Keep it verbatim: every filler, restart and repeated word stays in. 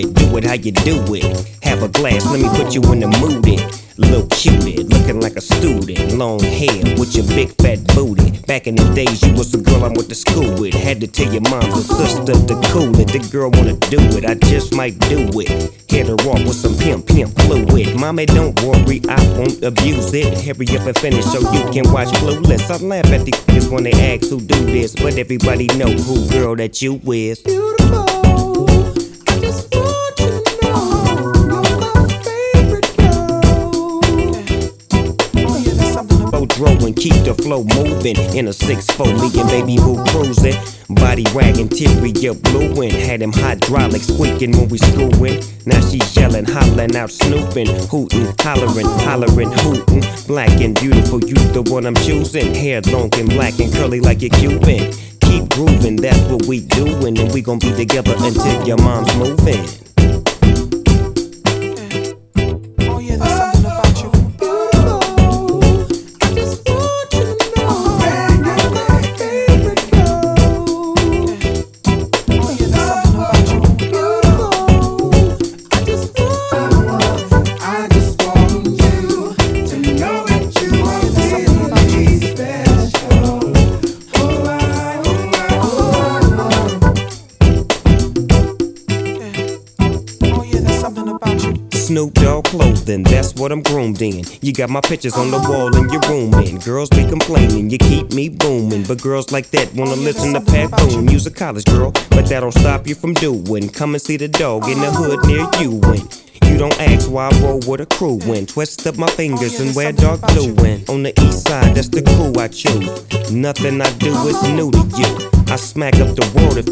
it, do it how you do it. Have a glass, let me put you in the mood. It. Little cutie, looking like a student. Long hair with your big fat booty. Back in the days, you was the girl I went to school with. Had to tell your mom and sister to cool it. The girl wanna do it, I just might do it. Hit her off with some pimp, pimp fluid. Mommy, don't worry, I won't abuse it. Hurry up and finish so you can watch Clueless. I laugh at these kids when they ask who do this, but everybody know who girl that you is. Beautiful, I just want you to know you're my favorite girl. Oh yeah, there's something about Throwing, keep the flow moving in a six four, me and baby boo cruising. Body wagging, interior blueing. Had him hydraulics squeaking when we screwing. Now she yelling, hollering out, snooping, hooting, hollering, hollering, hooting. Black and beautiful, you the one I'm choosing. Hair long and black and curly like a Cuban. Keep grooving, that's what we doing, and we gon' be together until your mom's moving. oh yeah, there's something about you. I just want you to know you're my favorite girl. Oh yeah, there's something about you. Beautiful, I just want, I just want you to know that you are really special. Oh, I, oh, I, oh, yeah, there's something about you. Snoop Dogg clothing, that's what I'm groomed in. You got my pictures on the wall in your room, and girls be complaining, you keep me booming. But girls like that wanna listen to Pat Boone. You's a college girl, but that don't stop you from doing. Come and see the dog in the hood near you. And you don't ask why I roll with a crew when twist up my fingers and wear dark blue. And on the east side, that's the crew I choose. Nothing I do is new to you. I smack up the world if